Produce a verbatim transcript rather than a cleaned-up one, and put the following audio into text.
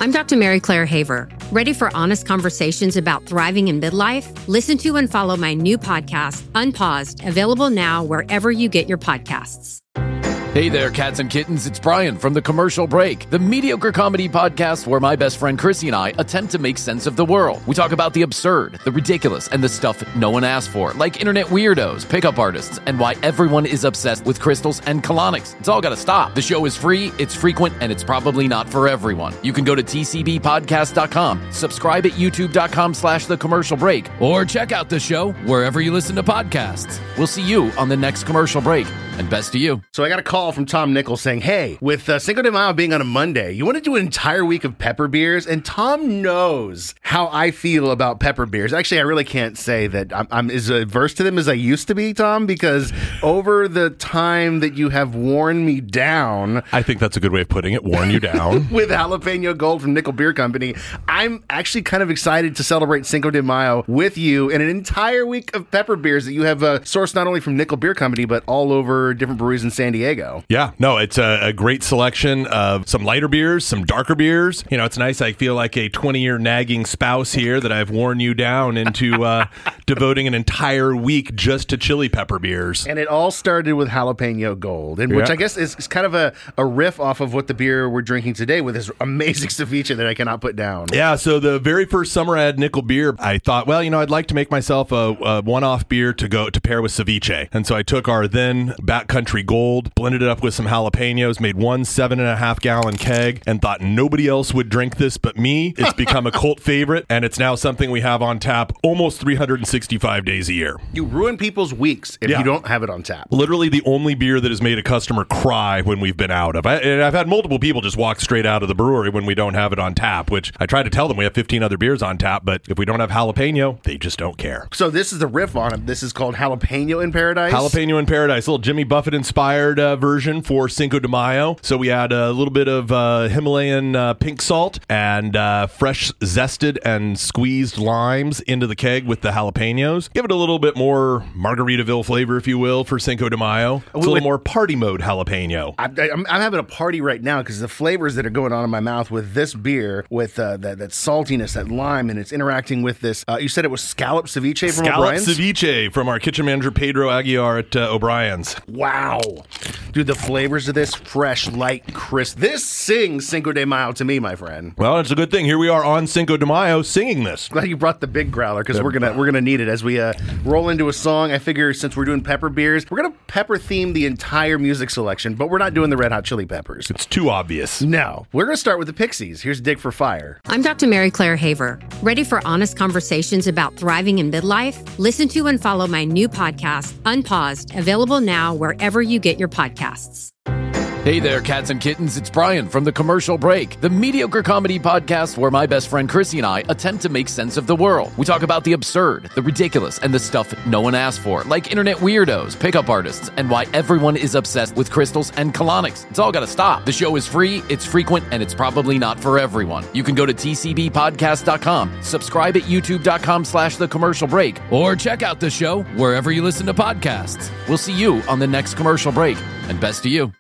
I'm Doctor Mary Claire Haver. Ready for honest conversations about thriving in midlife? Listen to and follow my new podcast, Unpaused, available now wherever you get your podcasts. Hey there, cats and kittens. It's Brian from The Commercial Break, the mediocre comedy podcast where my best friend Chrissy and I attempt to make sense of the world. We talk about the absurd, the ridiculous, and the stuff no one asked for, like internet weirdos, pickup artists, and why everyone is obsessed with crystals and colonics. It's all got to stop. The show is free, it's frequent, and it's probably not for everyone. You can go to t c b podcast dot com, subscribe at youtube dot com slash The Commercial Break, or check out the show wherever you listen to podcasts. We'll see you on the next Commercial Break, and best to you. So I got a call from Tom Nichols saying, hey, with uh, Cinco de Mayo being on a Monday, you want to do an entire week of pepper beers? And Tom knows how I feel about pepper beers. Actually, I really can't say that I'm, I'm as averse to them as I used to be, Tom, because over the time that you have worn me down... I think that's a good way of putting it, worn you down. with Jalapeno Gold from Nickel Beer Company, I'm actually kind of excited to celebrate Cinco de Mayo with you and an entire week of pepper beers that you have uh, sourced not only from Nickel Beer Company, but all over different breweries in San Diego. Yeah, no, it's a, a great selection of some lighter beers, some darker beers. You know, it's nice. I feel like a twenty-year nagging spouse here that I've worn you down into uh, devoting an entire week just to chili pepper beers. And it all started with Jalapeno Gold, and which yeah. I guess is, is kind of a, a riff off of what the beer we're drinking today with this amazing ceviche that I cannot put down. Yeah, so the very first summer I had Nickel Beer, I thought, well, you know, I'd like to make myself a, a one-off beer to go to pair with ceviche. And so I took our then Backcountry Gold, blended it up with some jalapenos, made one seven and a half gallon keg, and thought nobody else would drink this but me. It's become a cult favorite, and it's now something we have on tap almost three hundred sixty-five days a year. You ruin people's weeks if Yeah. you don't have it on tap. Literally the only beer that has made a customer cry when we've been out of. I, and I've had multiple people just walk straight out of the brewery when we don't have it on tap, which I try to tell them we have fifteen other beers on tap, but if we don't have jalapeno, they just don't care. So this is the riff on it. This is called Jalapeno in Paradise. Jalapeno in Paradise, a little Jimmy Buffett inspired uh, version for Cinco de Mayo. So we add a little bit of uh, Himalayan uh, pink salt and uh, fresh zested and squeezed limes into the keg with the jalapenos. Give it a little bit more Margaritaville flavor, if you will, for Cinco de Mayo. It's a little more party mode jalapeno. I, I'm, I'm having a party right now because the flavors that are going on in my mouth with this beer, with uh, that, that saltiness, that lime, and it's interacting with this. Uh, you said it was scallop ceviche from Scallop O'Brien's? ceviche from our kitchen manager, Pedro Aguiar at uh, O'Brien's. Wow. Dude, the flavors of this, fresh, light, crisp. This sings Cinco de Mayo to me, my friend. Well, it's a good thing. Here we are on Cinco de Mayo singing this. Glad you brought the big growler because we're gonna we're gonna need it as we uh, roll into a song. I figure since we're doing pepper beers, we're gonna pepper theme the entire music selection, but we're not doing the Red Hot Chili Peppers. It's too obvious. No, we're gonna start with the Pixies. Here's Dig for Fire. I'm Doctor Mary Claire Haver. Ready for honest conversations about thriving in midlife? Listen to and follow my new podcast, Unpaused, available now wherever you get your podcasts. Hey there, cats and kittens. It's Brian from The Commercial Break, the mediocre comedy podcast where my best friend Chrissy and I attempt to make sense of the world. We talk about the absurd, the ridiculous, and the stuff no one asked for, like internet weirdos, pickup artists, and why everyone is obsessed with crystals and colonics. It's all got to stop. The show is free, it's frequent, and it's probably not for everyone. You can go to t c b podcast dot com, subscribe at youtube dot com slash The Commercial Break, or check out the show wherever you listen to podcasts. We'll see you on the next Commercial Break, and best to you.